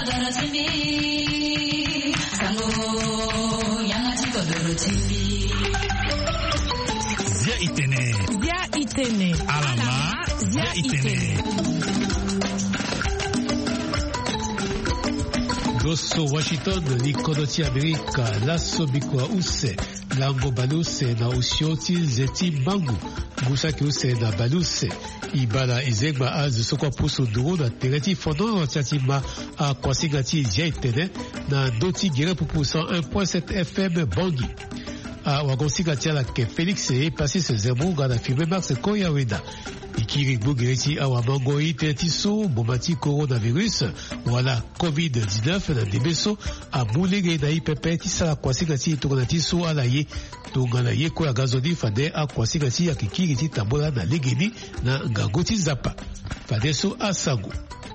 Zia Itene. Alama Zia Itene. Dosso Washington ni kodoti Amerika laso bikwa use lango baluse na usioti zeti bangu gusaki use na baluse ibala izegba az sokwa puso duro na tereti fondo tiatima a kwasigati Zia Itene na doti gere pupu 101.7 FM Bangi. Wagonsigati la ke Félix est passé ce zéro gana filmé Max Koyaweda. Ikiri Bougereti Awamango Itetiso, Bomati coronavirus, voilà Covid-19 na debeso, a Boulege na IPP, Tisa Kwasigati Toronatiso Alaye, Tonganaye Koya Gazodi Fade, a Kwasigati Akikiri Tabola na Legeni, na Ngagoti Zapa. Fadeso Asango.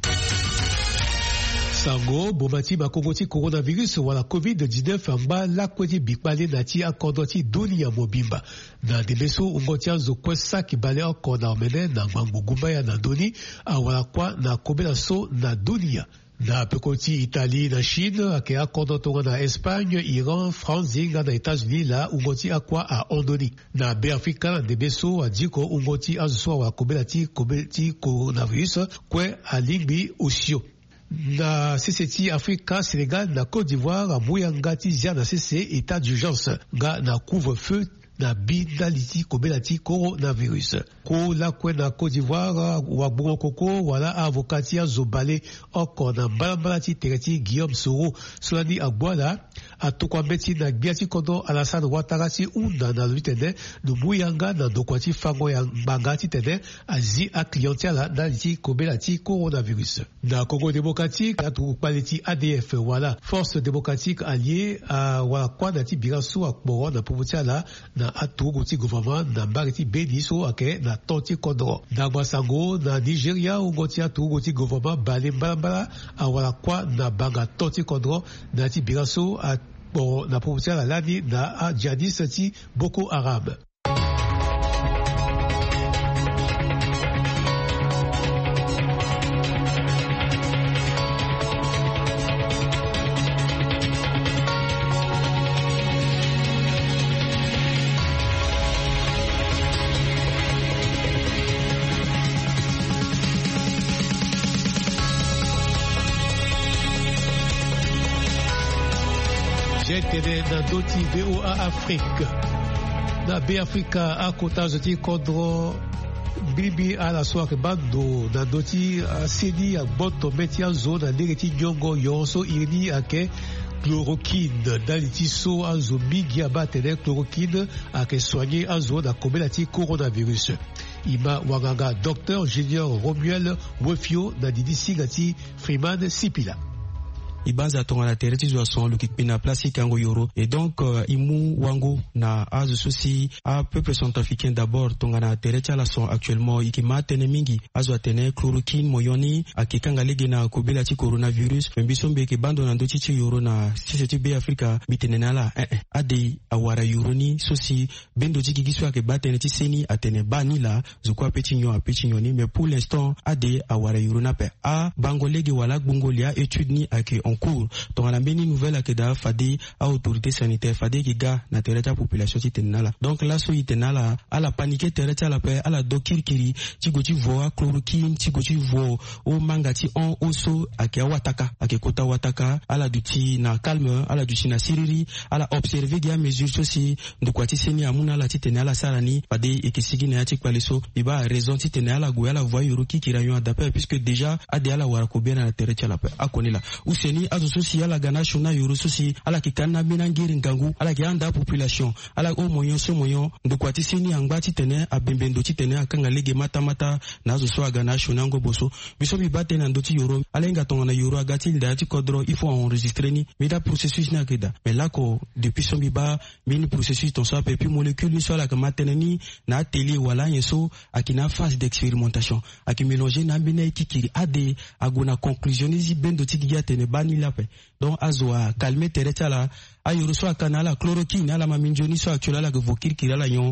Sango, Bomati Makogoti coronavirus, wala Covid-19 amba lakwedi bikbale nati akondoti dunia mobimba. Na debeso ungotia zokwe saki bale akona omene na mangugumba ya na doni, awala kwa na kobela so na dunia. Na pekoti Italie na Chine, ake akondotonga na Espagne, Iran, France, zinga na États-Unis la ungoti akwa a ondoni. Na Beafrika na debeso adiko ungoti azuswa wala kobela ti coronavirus, kwe alingbi osio. Na CCT Africa, Sénégal, na Côte d'Ivoire, Mouyangati, Zia na CC, état d'urgence, ga na couvre-feu, na bidaliti, kobelati, coronavirus. Ko la kwe na Côte d'Ivoire, wabouan koko, wala avokati ya zobale, oko na mbalambalati tereti, Guillaume Soro, solani agwala, atokwa beti na biati kondo Alassane Ouattara unda na lutene, no Mouyanga na dokwati fango ya mbangati tene, azi a clientela na liti kobelati coronavirus. Na Congo démocratique, atokwa ADF, wala, force démocratique alliée, wala kwa nati birasu akmoro na poutiala, na atogoti gouvernement, na mbariti beniso ake na tonti kodro. Na Basango, na Nigeria, ungoti atogoti gouvernement bale mbalambala, wala kwa na banga tonti kodro, na ti birasu na poutiala lani na djihadiste ti Boko Haram. J'étais dans d'autres VOA Afrique. Na Africa a kota zoti kodro bibi a la soirée bando na doti sedi a boto metia zone nereti nyongo yonso irni ake chloroquine daliti so azo migi abatene chloroquine ake soigner azo na kobelati coronavirus. Ima wanganga docteur Junior Romuel Wefio na didi sigati Freeman Sipila. Ibanza tonga na tereti zwa son lukikpina plastique yango yoro et donc imu wango na azu sosi a peuple centrafricain d'abord tonga na tereti ala son actuellement ikima tene mingi azu atene chloroquine moyoni akikanga lege na kobela ti coronavirus mbisombe ke bando na ndoti ti yoro na CCT Africa bitene nala ade awara yoro ni sosi bendo ti kigiswa ke batene ti seni atene bani la zukwa peti nyoni mais pour l'instant ade awara yoro na pe a bango lege wala bungolia étude ni ake en cours. Donc, on a bien une nouvelle à Keda, Fadi, à autorité sanitaire, Fadi, qui gars, na tereta population, qui tenala. Donc, là, so, tenala, à la panique, tereta, à la paix, à la dokir kiri, tigoti voa, chloroquine, tigoti voa, au mangati, on, oso, à ke wataka, à ke kota wataka, à la duti, na calme, à la duti, na siriri, à la observer, dia mesure, aussi, de quoi ti seni, amuna, la tenala, sarani, Fadi, et que sigi, na yatik paleso, iba, raison, tenala, goya, la voie, yoroki, qui rayon, d'après, puisque déjà, ade, à la warakobien, à la tereta, à la paix, à konela. Ou seni, azo sosi ala gana shona yoro sosi ala kikana binangiri ngangu ala kianda population ala o moyon so moyon ndokwati seni angbati tene abembendo ti tene akanga lege mata na azo so agana shona ngo boso biso bi bate na ndoti yoro ala inga tonga na yoro agati nda ti kodro il faut enregistrer ni mais da processus na keda mais là ko depuis son biba mini processus ton so et puis molécule ni so ala ka matene ni na atelier wala yeso akina phase d'expérimentation aki mélanger na bina kikiri ade agona conclusion ni bendo ti giga tene bani lape donc azoa calmer tereta la ayoro so akana la chloroquine ala maminjoni so actuela la vokir kirala yon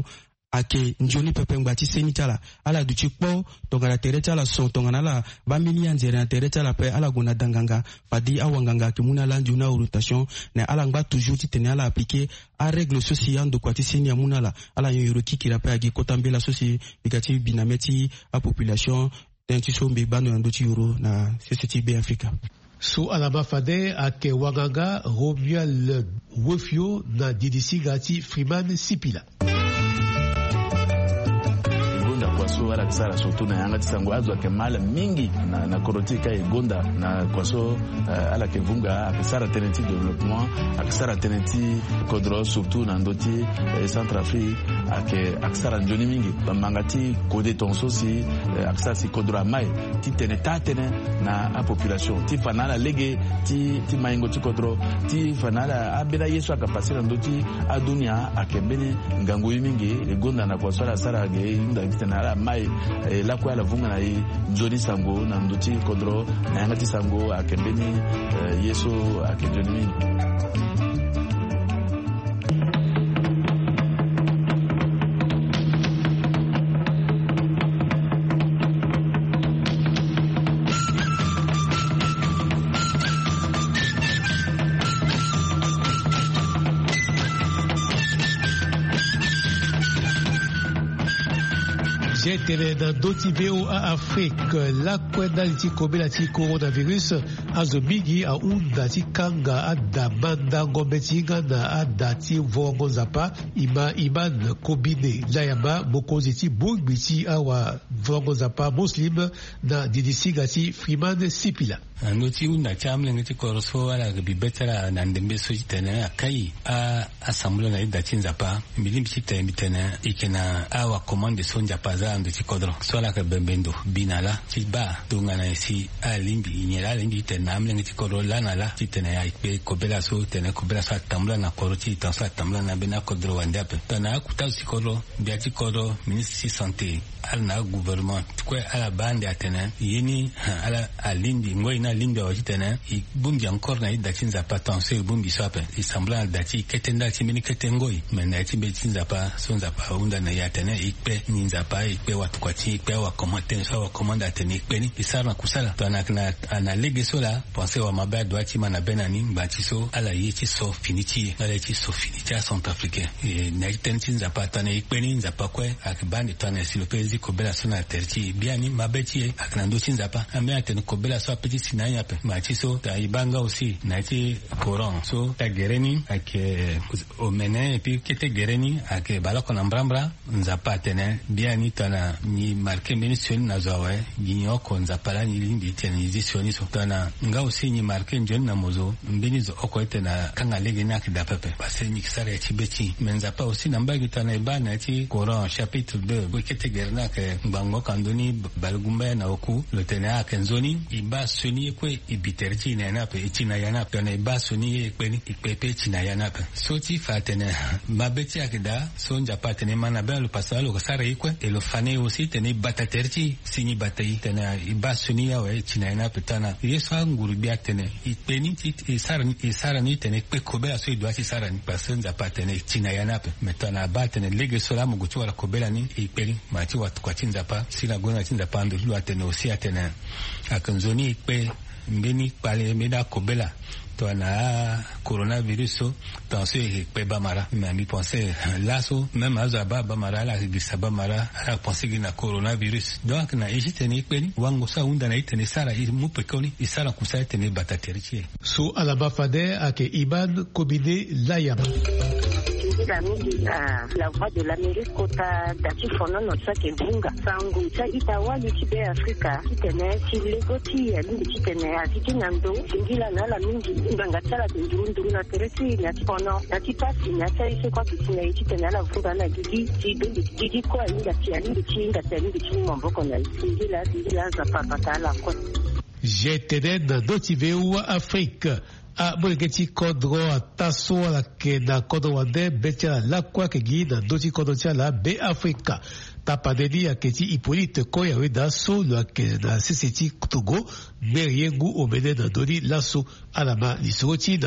ake njoni pepe ngati senitala ala duchi kpo tongana tereta la son tongana la ba mini anjere tereta la pe ala gona danganga fadi awanganga kimuna la njuna rotation na ala ngba toujours titene ala appliquer a règle sociale de kwati seni amuna la ala yoro kikira pe agi kotambe la société bigati binameti a population d'intuition be bano ndoti euro na CCTB Africa. So alama fade ake wanganga Romuald Wofio na DDC gati Freeman Sipila. Kwaso wala kisara surtout na yanga tisango azo akemala mingi na korotika egonda na kwaso ala kevunga akisara tenenti développement akisara tenenti kodro surtout na ndoti Centrafrique akisara njoni mingi bamangati kode tonso si akisara si kodro mai ti tenetane na a population ti fanala lege ti maingo ti kodro ti fanala abela yesu akapasira ndoti adunia akembeni ngangu mingi egonda na kwaso ala sara ge inda na mai la kwa la vunga na njoni sango na nduti kodro na yangati sango akembeni yeso akenjoni mingi. Tene na doti veo a Afrique la kwenda liti kobela ti coronavirus azobigi a unda ti kanga adamanda ngombetinga na adati vongo zapa iman kobine layama mokozi ti bugbi ti awa vongo zapa muslim na DDC gati Freeman Sipila. Noti unda chamle ngati korso wala bibetara na ndembe so tena akai a samula na idati nzapa milimbi tena tena ikena awa commande sonja paza ndoti kodro sola ka bembendo binala tiba tungana si alimbi nyela limbi tena amle ngati kodro lana la tena ya ikbe kobela so tamla na koroti tansa tamla na bena kodro wandape tana akuta si kodro biati kodro ministre santé alna gouvernement kwa ala bande atena yeni ala alindi ngoina limbi wa tena i bumbi encore na idati nzapa tanse bumbi sape i sembla dati ketenda timini ketengoi mena tibetinza pa sonza pa unda na yatena ikpe ninzapa ikpe watu kwa ti ikpe wa komante so wa komanda tena ikpe ni isara kusala to ana lege sola pense wa mabaya doati mana benani batiso ala yiti so finiti ala yiti so finiti a Centrafricain na tentinza pa tana ikpe ni nzapa kwe akibandi tana silopezi kobela sona terti biani mabeti aknando tinzapa ambe atena kobela so petit sinanya pe matiso ta ibanga aussi naiti courant so ta gereni ake omene et puis kete gereni ake balako na mbrambra nzapa tena biani tana ni marque mention na zawe ginyo ko nzapa la ni limbi tena izisioni so tana nga aussi ni marque njon na mozo mbinizo oko tena kanga lege na kida pepe parce ni kisara ti beti menzapa aussi na mbagi tana ibana ti courant chapitre 2 kete gerna ke bango kandoni balgumba na oku le tena akenzoni iba soni kwe ibiterti na yana pe itina yana pe na iba soni ekpeni ikpepe tina yana pe so ti fatene mabeti akida so njapa tene mana ba lo pasalo ko sara ikwe e lo fane aussi tene bataterti sini batai tena iba soni ya we tina yana pe tana yeso nguru bia tene ikpeni ti isara ni tene pe kobela so idwa ti sara ni pasenza patene tina yana pe metana ba tene lege sola mugutu wala kobela ni ikpeni mati watu kwa tinza pa sina gona tinza pa ndo lu atene aussi atene akanzoni ikpe mbeni pale meda kobela to na coronavirus so tanso ikpe bamara mais mi pensais là so même azaba bamara la gisaba mara a pensé que na coronavirus donc na Egypte ni ikpe ni wango sa unda na itene sara mu pekoni isara kusa itene bataterchi so alaba fade ake iban kobine layama la voix de l'Amérique kota dati fono no sake bunga sangu cha itawa lichibe Afrika kitene chilekoti ya lingi kitene atiki nando singila na la mingi mbanga tsala ndurunduru na teresi na fono na tipasi na tsaise kwa kitene kitene la vuga na gidi kwa inga tia lingi chinga tia lingi chinga mboko na singila za papa la kwa jetene na dotiveu Afrique a bolgeti kodro ataso la ke na kodro wande betia la kwa ke gi na doti kodro tia la be Afrika tapadeli ya keti Hippolyte Koya weda so la ke na CCT Togo meriengu omene na doni laso alama lisoti nalu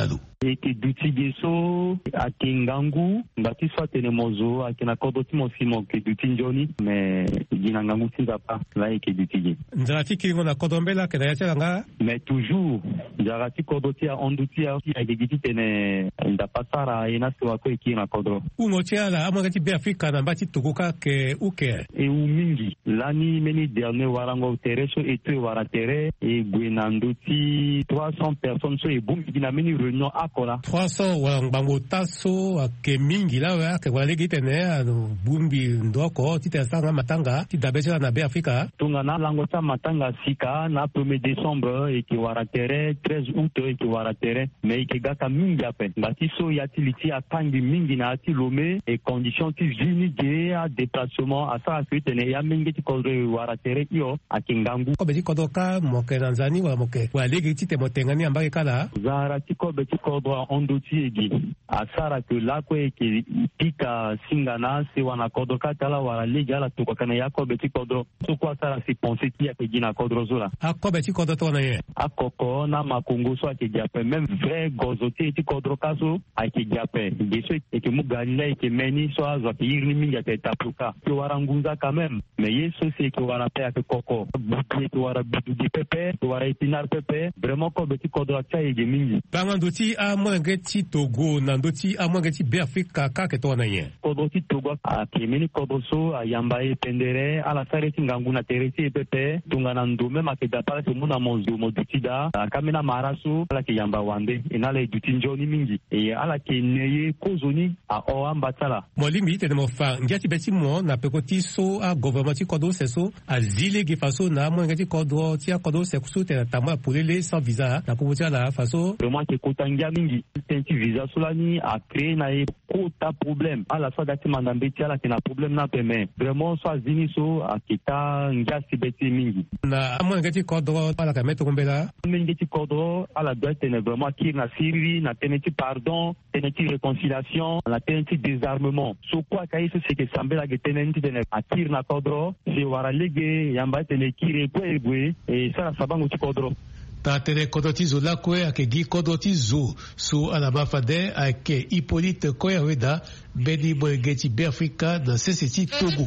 eke duti so akengangu ngati so tenemozo akena kodoti mosimo ke duti njoni me gina ngangu tinzapa la eke duti nzarati kiringo na kodombela ke daya nga mais toujours nzarati kodoti a onduti a giti tene ndapasara ina so ko eki na kodro ungotiala amangati be Afrika na mbati tukuka ke uke e umingi lani meni dernier warango tereso etwe waratere e gwenanduti 300 personnes so e bumbi na meni réunion akola 300 warango taso ke mingi la wa ke wale gitene bumbi ndoko titesanga matanga tidabesha na be Afrika tunga na lango ta matanga sika na 1er décembre e ki waratere 13 août e ki waratere mais ke gaka mingi ape ngati so yatiliti atangi mingi na ati lome e condition ti vinige a déplacement a sa fitene ya mingi ti kodro waratere yo akingangu ko beti kodoka moke nanzani wa moke wa legi ti te motengani ambake kala zara ti ko beti kodro ondoti egi asara ke la ko eki pika singana se wana kodoka tala wala legi ala to kana ya ko beti kodro so kwa sara si penser ti ya pegina kodro zola a ko beti kodro to na ye akoko na makongo so ake jape même vrai gozoti ti kodro kaso ake jape geso eke mugalila eke meni so azwa ke yirni mingi ate tapuka ke warangunza quand même mais yeso se ke wara pe ake koko butu ke wara butu di pepe ke wara epinar pepe vraiment ko beti kodro acha ege mingi bangandoti a mwangeti Togo nandoti a mwangeti be Afrika ka ke to na ye kodro ti Togo a ke meni kodro so a yamba e pendere ala sareti ngangu na tereti pepe tunga na ndo même ake dapala se muna monzo modutida akamena maraso ala ke yamba wande enala e duti njoni mingi e ala ke neye kozoni a o ambatala molimi te mo fa ngati beti mo na pekoti so a gouvernement ti kodo seso a zile ge faso na mo ngati kodo ti a kodo seksu te na tama pulele sans visa na ko ti ala faso vraiment ke kotanga mingi tenti visa solani a créer na e kota problème ala so dati mandambe ti ala ke na problème na peme vraiment so azini so a kita ngasi beti mingi na mo ngati kodo ala ka meto kombela mingi ti kodo ala doit tene vraiment ki na siri na teneti pardon teneti réconciliation la teneti désarmement so kwa kai so c'est que sambela ke tenenti tene atir na kodro se wara lege yamba tene kire kwebwe e sala sabango ti kodro ta tere kodoti zo la kwe ake gi kodoti zo so ala mafade ake Hippolyte Koyaweda beni mwengeti be Afrika na seseti Togo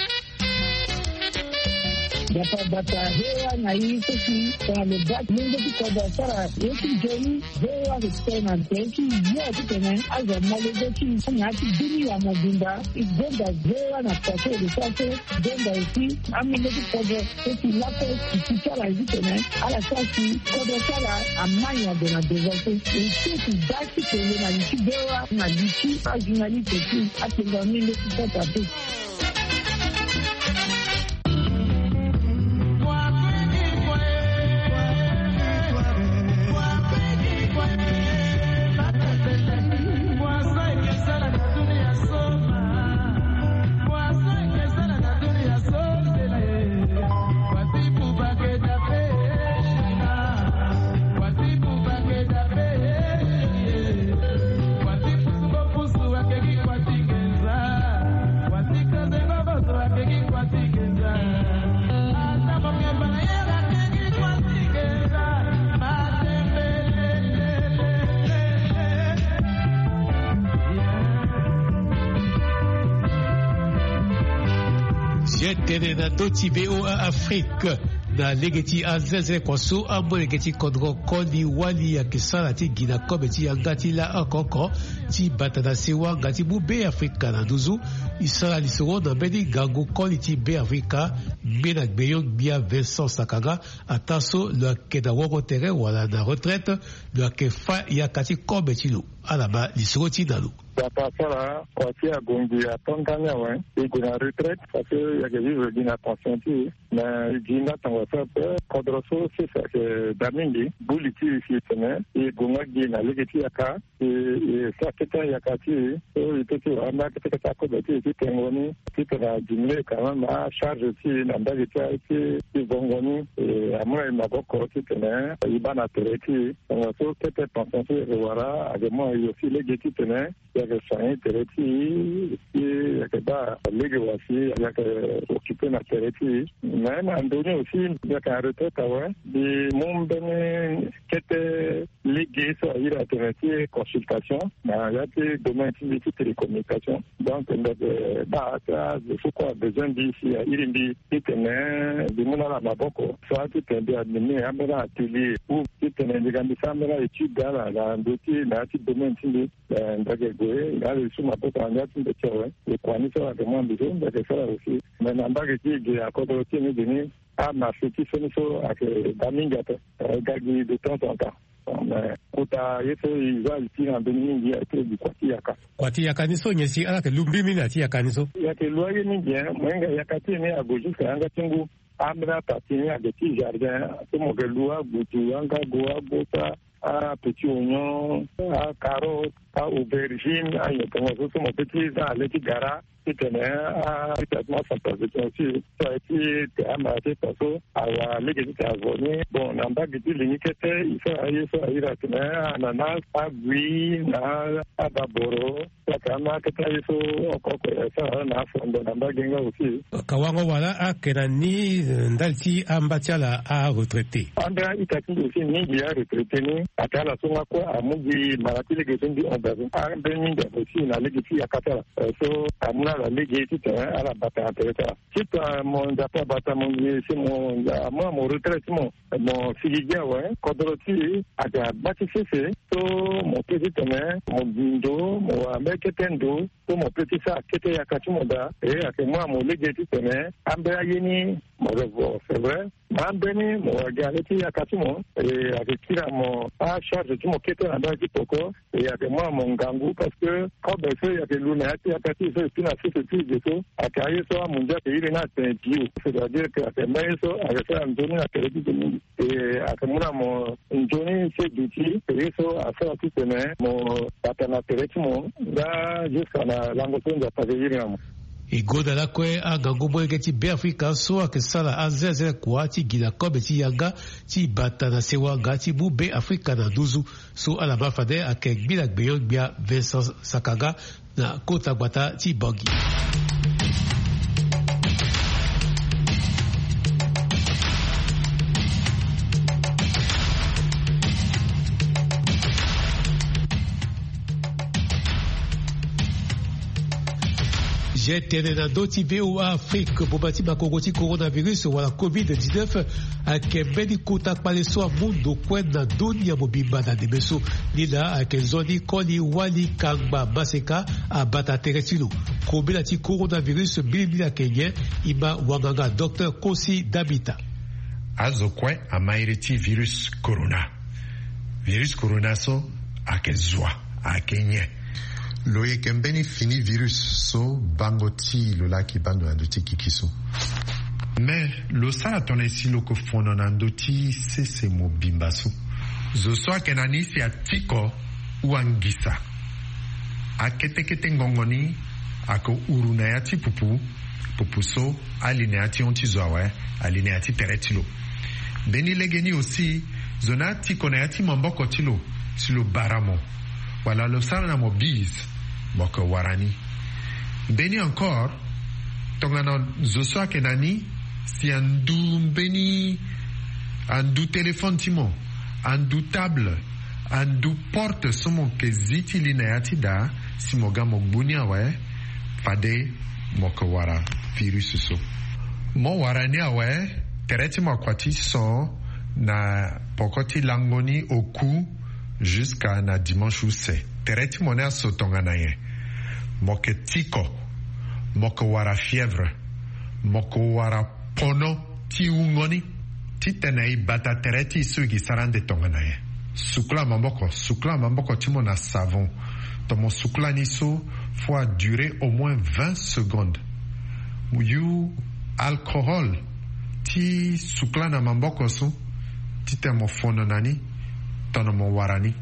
bata hewa na hii sisi kwa lebat mungu kwa sara yesu jeni hewa kutena teki yote tena aza malezeki nyati dini ya mobimba igonda hewa na kwa de sase gonda isi amileki kwa sisi lapo kichara hizi tena ala sasi kwa sara amanya de na dezote isi dasi tele na nchi hewa na nchi ajinali teki atenga mingi kwa tabu tene na doti VOA Afrique na legeti azeze kwaso ambo legeti kodro koni wali ya kisala ti gina kobe ti yangati la akoko ti batana sewa ngati bu be Afrika na duzu isala lisoro na beni gango koni ti be Afrika mena gbeyo bia Vincent Sakaga ataso le keda woko tere wala na retraite le ke fa ya kati kobe ti lo alaba lisoro ti nalu Pasala, kwasi ya gongi ya tonganya wen, iguna retraite, parce que ya vivre gina conscienti, mais gina tangwasa pe, kodroso c'est ça que damingi, buliti ici tene, et gonga gina legeti yaka, et ça keta yakati, et tete wana kete tako beti ti tengoni, ti tena jimle quand même à charge ti nanda ti gongoni, et amuna imaboko ti tene, ibana tereti, tangwaso kete conscienti wara, agemo yosi legeti tene, yake soigner tereti yake ba lege wasi yake occuper na tereti mais na ndoni aussi yake retraite wa di mumbene kete ligue ligue ça il a été consultation il y a des domaines de télécommunication donc ça il faut besoin d'ici il dit de mon la maboko ça tu peux amener un atelier ou tu peux amener ça mais étude dans la dossier là tu domaine de ndagwe là le sous maboko en yatin de tirer le kwani ça demande besoin de faire aussi mais n'importe qui a encore tenu donné à ma petite solution à que Daminga gagner de temps en temps. Mais kuta yeso iza itina beningi ate bikwatiaka. Kwatiaka niso nyesi ala ke lumbimi na tiaka niso. Ya ke loye ningi mwenga yakati ni agoju kanga tingu amra patini ageti jardin to mogelua butu anga goa bota a petit oignon, a carotte, a aubergine, a yotongo so mo petit za leti gara kitene a traitement sanitaire aussi ça a été amassé parce que à l'église avoni bon namba gidi linikete il faut aller à ananas a gui na ababoro ça kama kata il faut ça na fondo namba genga aussi kawango wala akena ni ndalti ambatiala a retraité anda itaki aussi ni ya retraité ni akala songa ko amugi maratile gesendi ondazo a beninga aussi na l'église ya katala so amuna la ligue à la bataille. Si mon apport bataille, c'est mon retraitement, mon filière, Kodroti, à la bâtisse, mon petit ténè, mon bindo, mon ameketendo, mon petit sac qui était à Kachimoda, et à moi, mon légati ténè, Amberayeni, mon revoir, c'est vrai. Mambeni, mon galeti à Kachimo, et avec qui mon charge de mon kété à la Kitoko, et avec moi, mon gangou, parce que quand il y a des lunettes, il y a des choses qui n'ont fait plus de tout, à carrière, soit mon dieu, il est là, c'est un dieu. C'est-à-dire qu'à mains, avec ça, on donne la télévision, et à ce moment-là, mon donné, c'est d'outils, et ça, à faire tout le monde, mon paternat télévision, là, jusqu'à la langue de la pavélion. E goda la kwe a gango mwenge ti be Afrika so a sala a zeze kwa ti gila kobe ti yanga ti bata na sewa ga ti bu be Afrika na duzu so ala mafade a kek bila gbeyon bia Vincent Sakaga na kota gbata ti Bangui. J'ai tenu dans d'autres pays Afrique pour bâtir ma coronavirus ou la COVID-19 à Kembeni Kota Paleso Mundo Kwenda Dunia Mobimba na Debeso Nila à Kenzoni Koni Wali Kangba Maseka à Bata Teretilo. Kobela ti coronavirus Bilimila Kenya Ima Wanganga Dr. Kosi Dabita. Azokwe amaireti virus corona. Virus corona so a Kezwa a Kenya. Loye kembeni fini virus so bangoti lola ki bando andoti kikiso. Mais lo sa tonesi loko fono nandoti se mo bimbaso. Zo so kenani si atiko uangisa. Akete ngongoni ako urunayati pupu so alineati ontizoawe alineati teretilo. Beni legeni aussi zonati konayati mamboko tilo silo baramo. Wala lo sa na mobiz Moko warani. Beni encore, tongana zosoa kenani, si andu beni, andu téléphone timo, andu table, andu porte somo ke ziti lineati da, si moga mogbunia we, fade moko wara virus so. Mo warani awe, tereti mokwati son, na pokoti langoni oku, jusqu'à na dimanche ou se. Tereti mone aso tongana ye. Moke tiko, moko wara fièvre, moko wara pono ti ungoni, ti tenei bata tereti sugi sarande tongana ye. Sukla mamboko timo na savon. Tomo sukla niso faut durer au moins 20 secondes. You alcool ti sukla na mamboko so, ti temo fono nani, tono mo warani.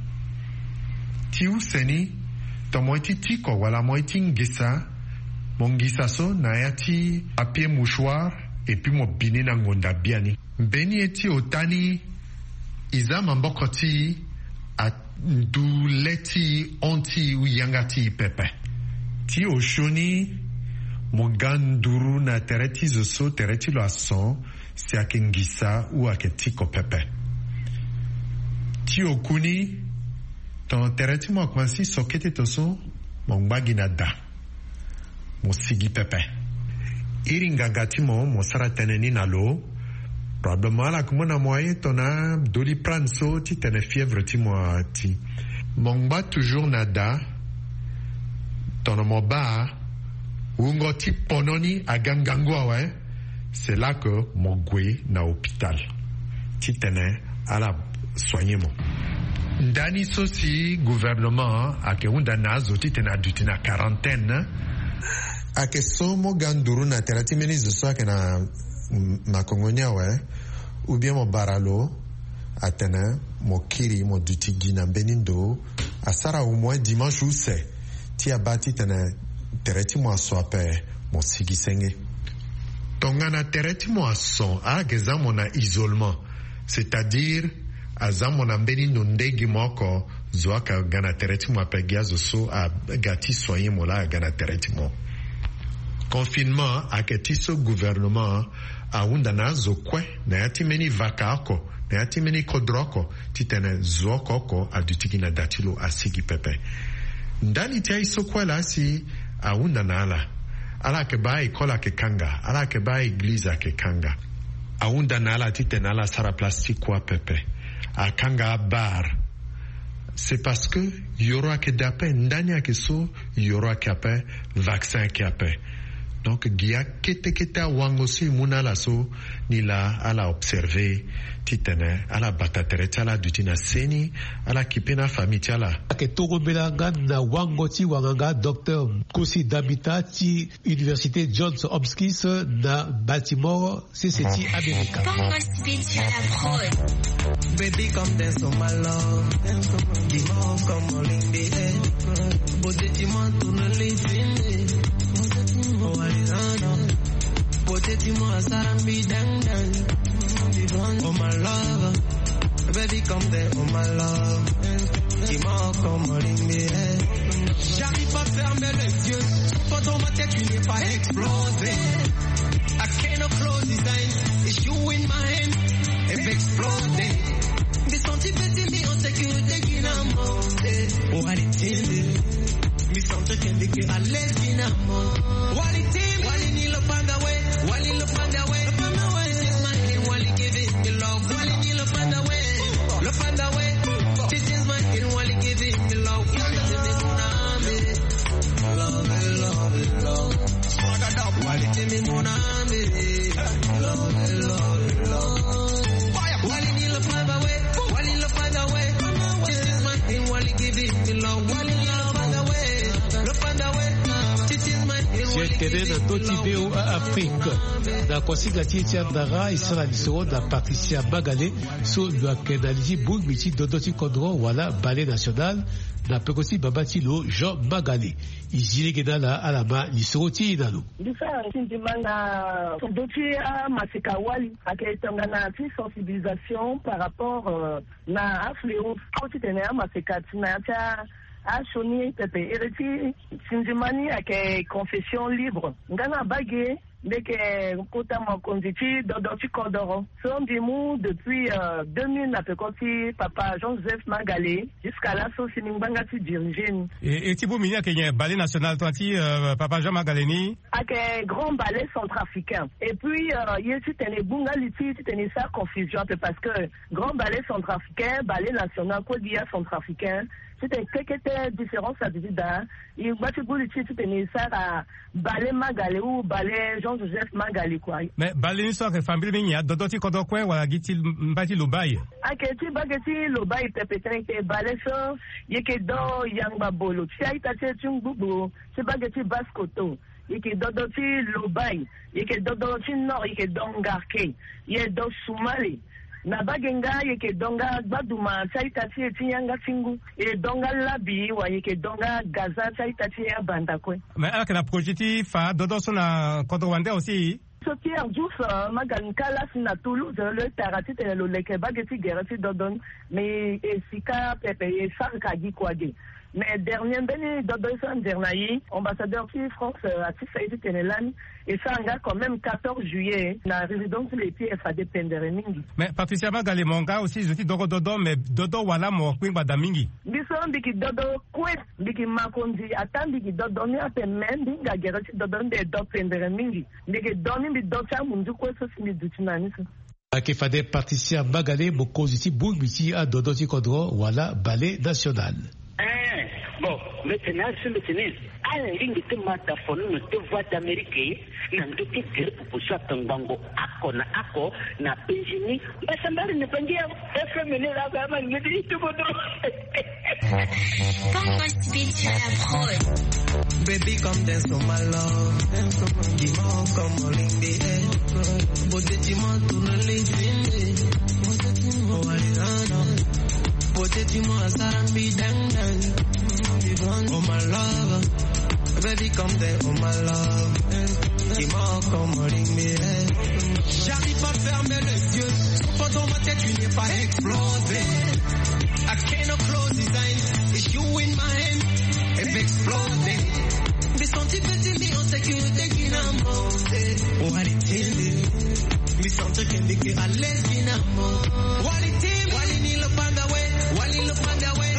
Ti useni, tomo iti tiko wala mo iti ngisa, mon ngisa so na yati papier mouchoir et puis mo bini na ngonda biani. Beni eti otani iza mamboko ti a du leti onti u yangati pepe. Ti oshoni mo ganduru na tereti zoso tereti lo ason si ake ngisa ou ake tiko pepe. Ti okuni ton tereti mo kwansi sokete toso mo ngbagi na da mo sigi pepe iri ngangati mo sara teneni na lo probablement la kumona moye tona doli pranso ti tene fièvre ti mo ti mo ngba toujours na da tono mo ba ungo ti pononi a gangangwa ouais c'est là que mo gwe na hôpital ti tene ala soigner mo ndani sosi gouvernement ake unda nazo ti tene aduti na quarantaine ake somo ganduru na terati ministre so ake na makongonia we ou bien mo baralo atene mo kiri mo duti gina benindo asara au moins dimanche ou c'est ti abati tene terati mo aswape mo sigisenge tongana terati mo ason ageza mo na isolement c'est-à-dire azamo na benindo ndegi moko zoaka gana terati mo apegiazo so a gati soigner mo la gana terati mo confinement aketiso gouvernement aunda na zokwe na yatimeni vakako na yatimeni kodroko titene zokoko adutiki na datilo asigi pepe ndani tia isokwe la si aunda na ala ke ba ikola ke kanga ala ke ba igliza ke kanga aunda na ala titene ala sara plastique kwa pepe akanga bar c'est parce que yoro ke dape ndani akeso yoro ke ape vaccin ke ape. Donc gia kete wangosi munala so nila ala observer titene ala batatere tala dutina seni ala kipena famille tala ke togo belanga na wangoti wanganga docteur Kosi Dabita ti Université Johns Hopkins na Baltimore CCT America. Baby come dance on my love, dis-moi comment l'indé, beauté dis-moi tourne les oh Arizona, dis-moi Sarambi dang dang, oh my love, baby come there, oh my love, dis-moi comment l'indé. J'arrive à fermer les yeux, quand dans ma tête tu n'es pas explosé. I cannot close this eyes, it's you in my hand, if exploding. Des sentiments mais en sécurité qui n'a monté. Oh, allez-y, mais sans te qu'elle est à l'aise qui n'a monté. Wally-team, Wally-ni le panda way, Wally le panda way, le panda way, c'est my Wally give it the love, Wally-ni le panda way, le panda way, this is my Wally give it the love, Wally-team, mon ami, love, Wally-ni le panda way. Tene na toti veo a Afrique na kwasiga tia ndara isara lisoro na Patricia Magale so lwa kenaliji bungwiti dodoti kodro wala ballet national na pekosi babati lo Jean Magale izile genala alama lisoro ti inalo ndisa sindimanga doti a masekawali aketongana ti sensibilisation par rapport na afleo koti tene a masekati na tia Ashoni pepe ereti sinjimani ake confession libre ngana bage ndeke kota mokonditi dodoti kodoro so ndimu depuis 2000 na pekoti papa Jean-Joseph Magale jusqu'à là so sinimbanga ti dirigé et ti bumi ya kenye ballet national twanti papa Jean Magale ni ake grand ballet centrafricain et puis yeti tene bunga liti tene sa confusion parce que grand ballet centrafricain ballet national quoi dia centrafricain c'était quelque différence à dire il va te bouler tu ça ballet Magale ou ballet Jean-Joseph Magale quoi mais ballet so que famille minya dodoti kodokwe wala giti mbati lobai aketi bageti lobai pepetre ke ballet so yeke do yangba bolo tiaita tchungbubu c'est bageti baskoto yeke dodoti lobai yeke dodoti nord yeke dongarke ye do sumali na bagenga yeke donga baduma saitati etinyanga tingu e donga labi wa yeke donga gaza saitati ya bandakwe mais ala kana projeti fa dodoso na kodowande aussi Pierre Diouf magankala na Toulouse le tarati le leke bageti gerati dodon mais esika pepe e sarka gi kwage mais dernier beni dodon dernier ambassadeur de France à Tifaïdi Tenelan et ça en quand même 14 juillet la résidence les pieds FAD Pendere mingi mais Patricia Magale monga aussi je dis dodo mais dodo wala mo kwimba da mingi bis so mbiki dodo kwet mbiki makondi ata mbiki dodo ni ape mendi nga gero si dodo nde do pendere mingi mbiki doni mbi docha mundu kweso si mbi dutinani so. Akefade Patricia Mbagale mokozi ti bulmiti a dodo ti kodro wala ballet national. Bon, maintenant, sur le tennis, à la ligne de mataphone, nous te voix d'Amérique, nous te dire pour ça, Tangango, Ako, na Péjini, mais ça m'a ne pas dire, FMN, la gamme, me dit tout votre. Comment speed sur la prod? Baby, come dance on my love, dis-moi comment l'indé, beauté, dis-moi tout le lindé, oh, allez, dis-moi ça, be dang. Oh my love, baby come there, oh my love. Dis-moi comment l'aimer. J'arrive à fermer les yeux, sauf dans ma tête tu n'es pas explosé. I cannot close his eyes, it's you in my hand, it's exploding. Des sentiments mis en sécurité qui n'a monté. Oh allez-t-il, mes sentiments qui m'équent à l'aise qui n'a monté. Oh allez-t-il, Wally le panda way, Wally le panda way.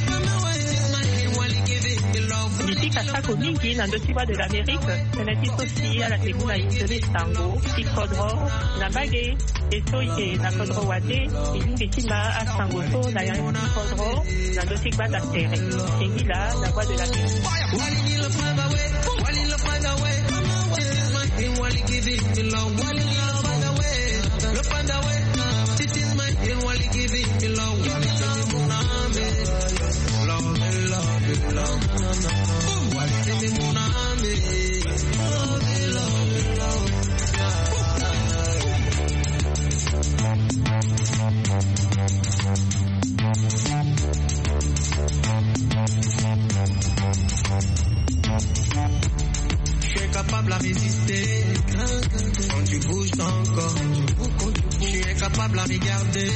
Kasako mingi na ndotiba de l'Amérique, senati sosi ala teguna itele sango, tikodro, na bage, esoye na kodro wade, ilingi tima a sango so na yang tikodro, na ndotiba da tere, engila na voix de l'Amérique. Wally le find away, Wally le find away, this is my thing, Wally give it me love, Wally le find away, this is my thing, Wally give it me love, Wally tell me muname, love, je suis incapable à résister quand tu bouges ton corps. Je suis incapable à regarder.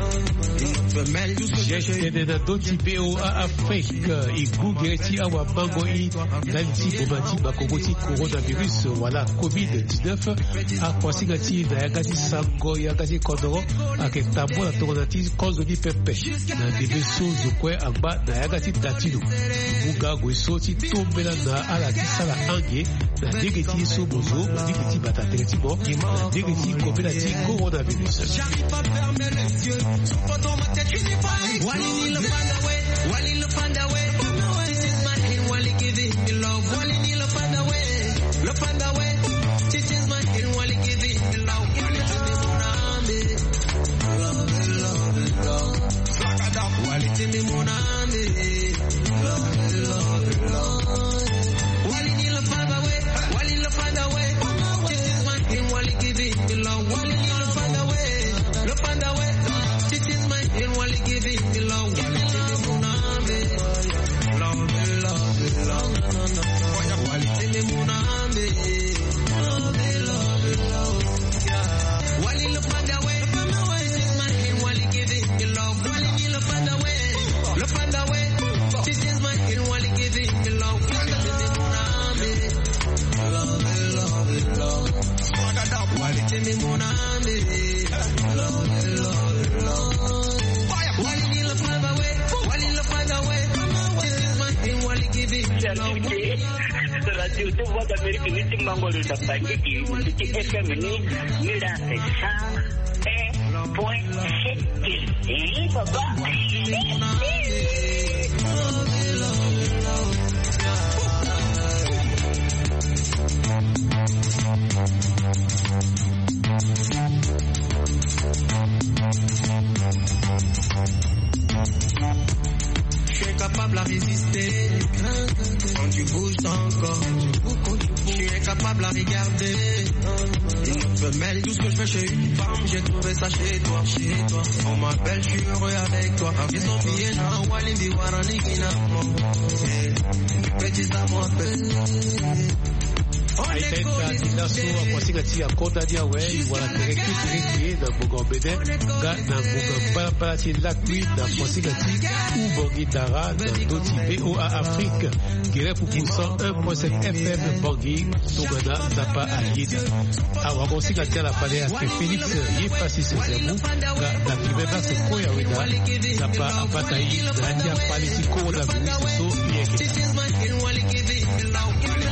Jeshede na doti BO a Afrique igugeti awa bango i lanti bomati bakogoti coronavirus wala COVID-19 a kwasigati na yagati sango yagati kodoro aketambo na tokonati kozoni pepe na debeso zokwe amba na yagati datino muga gwesoti tombela na alaki sala ange na degeti so bozo na degeti batatereti mo na degeti kombelati coronavirus. J'arrive pas à fermer les yeux, sauf dans ma tête tu n'es pas. Wally le find away, Wally le find away. This is my thing, Wally give it me love. Wally le find away, this is my thing, Wally give it me love. Wally tell me mon âme, love. Wally tell me mon âme, love. Wally le find away, this is my thing, Wally give it me love. Wally le find away, this is my thing, Wally give it me love. Wally tell me mon âme, love. Wally tell me mon âme, love. Wally le find away, this is my thing, Wally give it me love. Wally le find away, this is my thing, Wally give it me love. Wally tell me mon âme, love. Wally tell me mon âme, love. Wally le find away, this is my thing, Wally give it me love. Radio de voix d'Amérique, ni Timbango le tapaki, ni FM ni la ça et point c'est papa. Je suis incapable à résister quand tu bouges ton corps. Je suis incapable à regarder une femelle. Tout ce que je fais chez une femme, j'ai trouvé ça chez toi. On m'appelle, je suis heureux avec toi. Avec son billet, na wali bi warani kina mo. Petit ça m'appelle. aitaita tinaso akwasika ti akonda dia we wala tereki na bogobede ga na bogamba para ti lakwi na kwasika ti ubongi dara na doti VOA Afrique gire pour 101.7 FM bongi tongana zapa ayida awa kwasika ti la pale ya Félix yepasi sezemu ga na kibeba se koya weda zapa abatai na ndia pale ti coronavirus so yeke